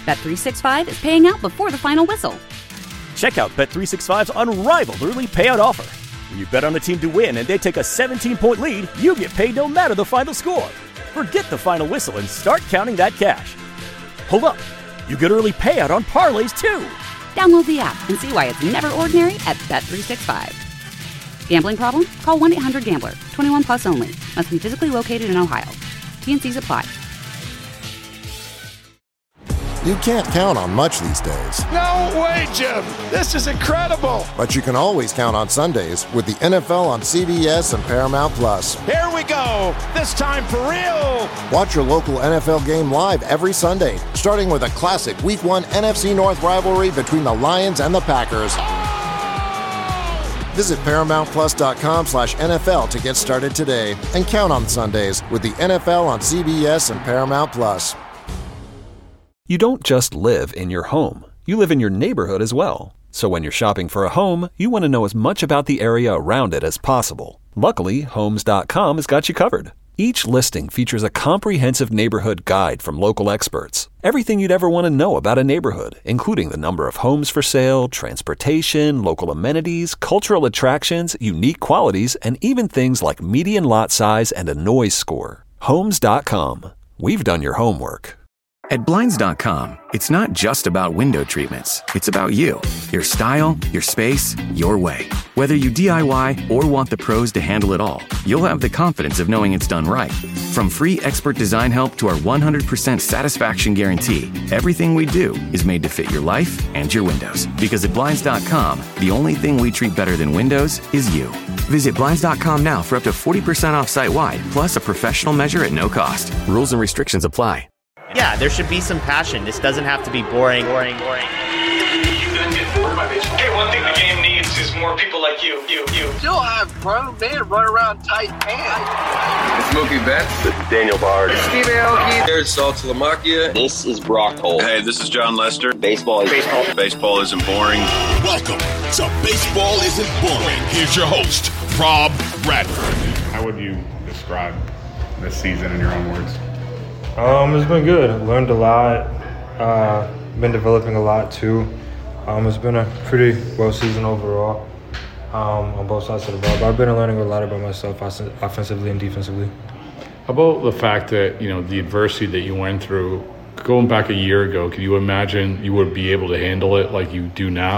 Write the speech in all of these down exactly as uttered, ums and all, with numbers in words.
Bet three sixty-five is paying out before the final whistle. Check out Bet three sixty-five's unrivaled early payout offer. When you bet on a team to win and they take a seventeen-point lead, you get paid no matter the final score. Forget the final whistle and start counting that cash. Hold up. You get early payout on parlays, too. Download the app and see why it's never ordinary at Bet three sixty-five. Gambling problem? Call one eight hundred gambler. twenty-one plus only. Must be physically located in Ohio. T N Cs apply. You can't count on much these days. No way, Jim. This is incredible. But you can always count on Sundays with the N F L on C B S and Paramount Plus. Here we go. This time for real. Watch your local N F L game live every Sunday, starting with a classic Week one N F C North rivalry between the Lions and the Packers. Visit ParamountPlus.com slash NFL to get started today and count on Sundays with the N F L on C B S and Paramount Plus. You don't just live in your home. You live in your neighborhood as well. So when you're shopping for a home, you want to know as much about the area around it as possible. Luckily, Homes dot com has got you covered. Each listing features a comprehensive neighborhood guide from local experts. Everything you'd ever want to know about a neighborhood, including the number of homes for sale, transportation, local amenities, cultural attractions, unique qualities, and even things like median lot size and a noise score. Homes dot com. We've done your homework. At Blinds dot com, it's not just about window treatments. It's about you, your style, your space, your way. Whether you D I Y or want the pros to handle it all, you'll have the confidence of knowing it's done right. From free expert design help to our one hundred percent satisfaction guarantee, everything we do is made to fit your life and your windows. Because at Blinds dot com, the only thing we treat better than windows is you. Visit Blinds dot com now for up to forty percent off site-wide, plus a professional measure at no cost. Rules and restrictions apply. Yeah, there should be some passion. This doesn't have to be boring, boring, boring. You done get bored by baseball. Hey, one thing the game needs is more people like you, you, you. Still have grown men run around tight pants. It's Mookie Betts. It's Daniel Bard. It's Steve Aoki. There's Sal Talamacchia. This is Brock Holt. Hey, this is John Lester. Baseball is baseball. Baseball isn't boring. Welcome to Baseball Isn't Boring. Here's your host, Rob Bradford. How would you describe this season in your own words? Um, it's been good. Learned a lot. Uh, been developing a lot too. Um, it's been a pretty well season overall um, on both sides of the ball. But I've been learning a lot about myself offensively and defensively. How about the fact that, you know, the adversity that you went through, going back a year ago, could you imagine you would be able to handle it like you do now?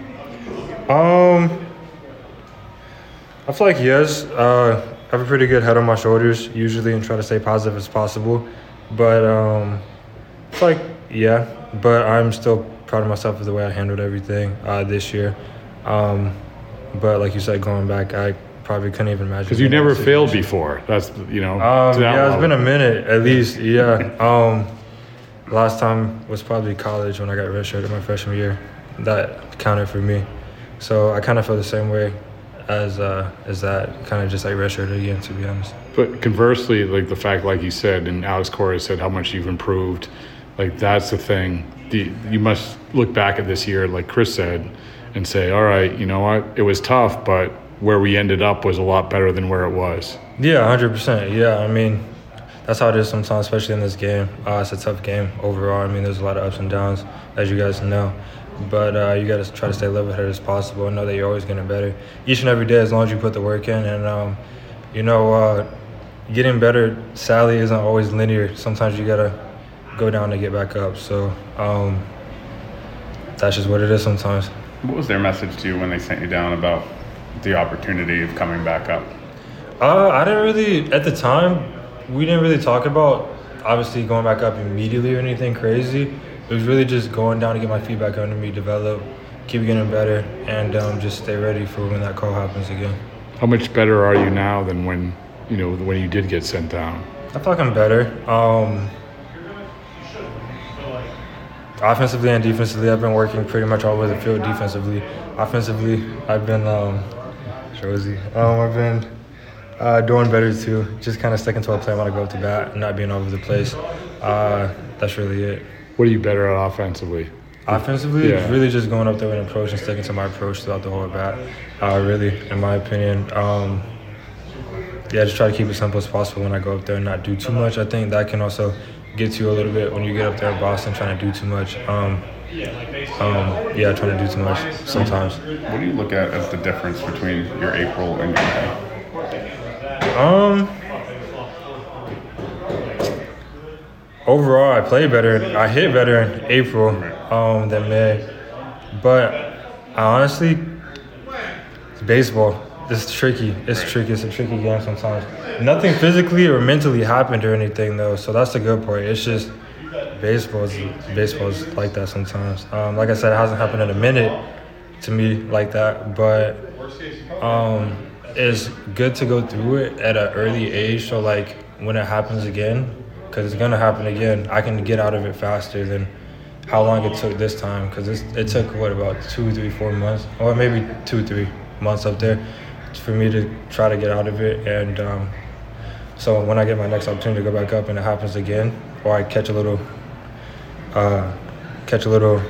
Um, I feel like yes. Uh, I have a pretty good head on my shoulders usually and try to stay positive as possible. But um, it's like, yeah, but I'm still proud of myself for the way I handled everything uh, this year. Um, but like you said, going back, I probably couldn't even imagine. Because you never failed before. That's, you know. Um, yeah, level. It's been a minute at least, yeah. um, last time was probably college when I got redshirted my freshman year. That counted for me. So I kind of feel the same way as uh, as that, kind of just like redshirted again, to be honest. But conversely, like the fact, like you said, and Alex Cora said how much you've improved, like that's the thing. The, you must look back at this year, like Chris said, and say, all right, you know what, it was tough, but where we ended up was a lot better than where it was. Yeah, one hundred percent. Yeah, I mean, that's how it is sometimes, especially in this game. Uh, it's a tough game overall. I mean, there's a lot of ups and downs, as you guys know. But uh, you got to try to stay level-headed as possible and know that you're always getting better each and every day as long as you put the work in. And, um, you know, uh, getting better, sadly, isn't always linear. Sometimes you got to go down to get back up. So um, that's just what it is sometimes. What was their message to you when they sent you down about the opportunity of coming back up? Uh, I didn't really, at the time, we didn't really talk about, obviously, going back up immediately or anything crazy. It was really just going down to get my feet back under me, develop, keep getting better, and um, just stay ready for when that call happens again. How much better are you now than when, you know, when you did get sent down? I feel like I'm better. Um, offensively and defensively, I've been working pretty much all over the field defensively. Offensively, I've been, um, Josie, um, I've been uh, doing better too. Just kind of sticking to a play when I go up to bat and not being all over the place. Uh, that's really it. What are you better at offensively? Offensively, yeah. It's really just going up there with an approach and sticking to my approach throughout the whole at bat. Uh, really, in my opinion. Um, yeah, just try to keep it simple as possible when I go up there and not do too much. I think that can also get to you a little bit when you get up there in Boston trying to do too much. Um, um, yeah, trying to do too much sometimes. What do you look at as the difference between your April and your May? Um, overall, I play better. I hit better in April um, than May. But I honestly, it's baseball. It's tricky. It's tricky. It's a tricky game sometimes. Nothing physically or mentally happened or anything, though, so that's the good part. It's just baseball is, baseball is like that sometimes. Um, like I said, it hasn't happened in a minute to me like that, but um, it's good to go through it at an early age, so like when it happens again, because it's going to happen again, I can get out of it faster than how long it took this time, because it took, what, about two, three, four months, or maybe two, three months up there for me to try to get out of it. And um, so when I get my next opportunity to go back up and it happens again, or I catch a little, uh, catch a little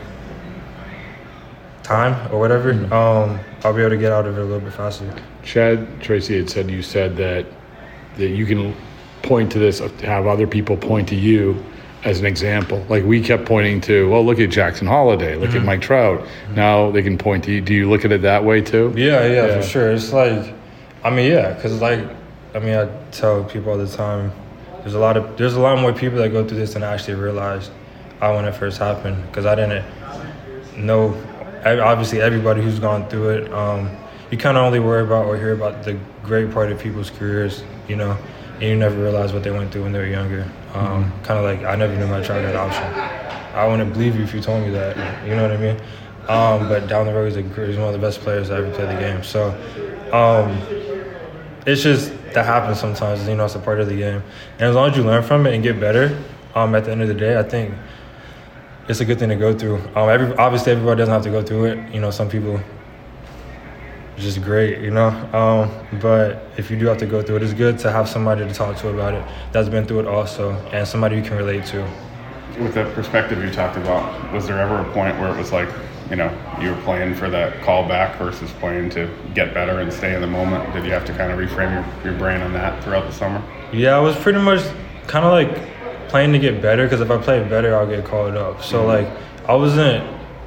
time or whatever, mm-hmm. um, I'll be able to get out of it a little bit faster. Chad Tracy had said, you said that that you can point to this, have other people point to you as an example. Like we kept pointing to, well, look at Jackson Holiday, look mm-hmm. at Mike Trout. Mm-hmm. Now they can point to you. Do you look at it that way too? Yeah, yeah, yeah. for sure. It's like, I mean, yeah, because like, I mean, I tell people all the time, there's a lot of, there's a lot more people that go through this than I actually realized I when it first happened, because I didn't know, obviously everybody who's gone through it, um, you kind of only worry about or hear about the great part of people's careers, you know, and you never realize what they went through when they were younger. Um, mm-hmm. Kind of like, I never knew I tried that option. I wouldn't believe you if you told me that, you know what I mean? Um, but down the road, he's, a, he's one of the best players that ever played the game. So um, it's just, that happens sometimes, you know, it's a part of the game. And as long as you learn from it and get better, um, at the end of the day, I think it's a good thing to go through. Um, every, obviously, everybody doesn't have to go through it. You know, some people, it's just great, you know. Um, but if you do have to go through it, it's good to have somebody to talk to about it that's been through it also, and somebody you can relate to. With the perspective you talked about, was there ever a point where it was like, you know, you were playing for that call back versus playing to get better and stay in the moment? Did you have to kind of reframe your, your brain on that throughout the summer? Yeah, I was pretty much kind of like playing to get better, because if I played better, I'll get called up. So, like, I wasn't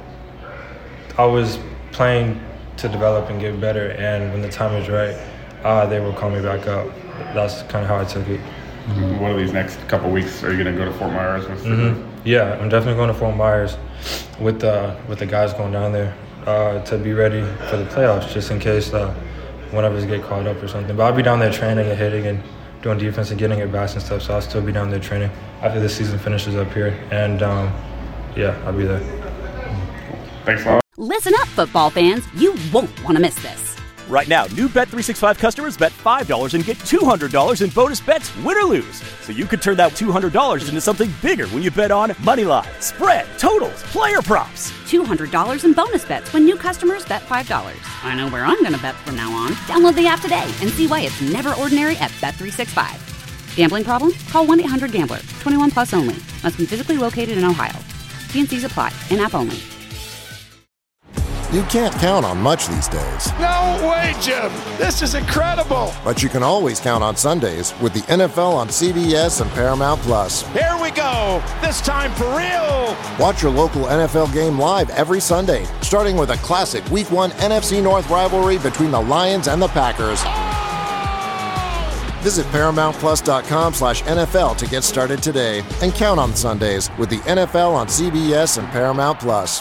– I was playing to develop and get better, and when the time is right, uh, they will call me back up. That's kind of how I took it. Mm-hmm. One of these next couple of weeks, are you going to go to Fort Myers? With mm-hmm. Yeah, I'm definitely going to Fort Myers with the with the guys going down there uh, to be ready for the playoffs, just in case uh, one of us get called up or something. But I'll be down there training and hitting and doing defense and getting at bats and stuff, so I'll still be down there training after the season finishes up here. And um, yeah, I'll be there. Thanks a lot. Listen up, football fans. You won't want to miss this. Right now, new Bet three sixty-five customers bet five dollars and get two hundred dollars in bonus bets, win or lose. So you could turn that two hundred dollars into something bigger when you bet on money line, spread, totals, player props. two hundred dollars in bonus bets when new customers bet five dollars. I know where I'm going to bet from now on. Download the app today and see why it's never ordinary at Bet three sixty-five. Gambling problem? Call one eight hundred gambler. twenty-one plus only. Must be physically located in Ohio. T N Cs apply. In-app only. You can't count on much these days. No way, Jim. This is incredible. But you can always count on Sundays with the N F L on C B S and Paramount Plus. Here we go. This time for real. Watch your local N F L game live every Sunday, starting with a classic Week one N F C North rivalry between the Lions and the Packers. Oh! Visit ParamountPlus.com slash NFL to get started today and count on Sundays with the N F L on C B S and Paramount Plus.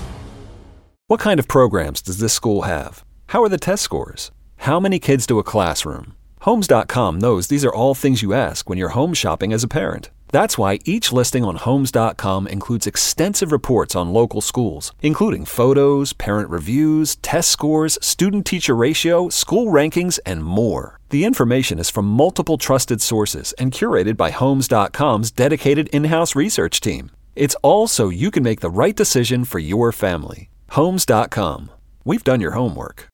What kind of programs does this school have? How are the test scores? How many kids to a classroom? Homes dot com knows these are all things you ask when you're home shopping as a parent. That's why each listing on Homes dot com includes extensive reports on local schools, including photos, parent reviews, test scores, student-teacher ratio, school rankings, and more. The information is from multiple trusted sources and curated by Homes dot com's dedicated in-house research team. It's all so you can make the right decision for your family. Homes dot com. We've done your homework.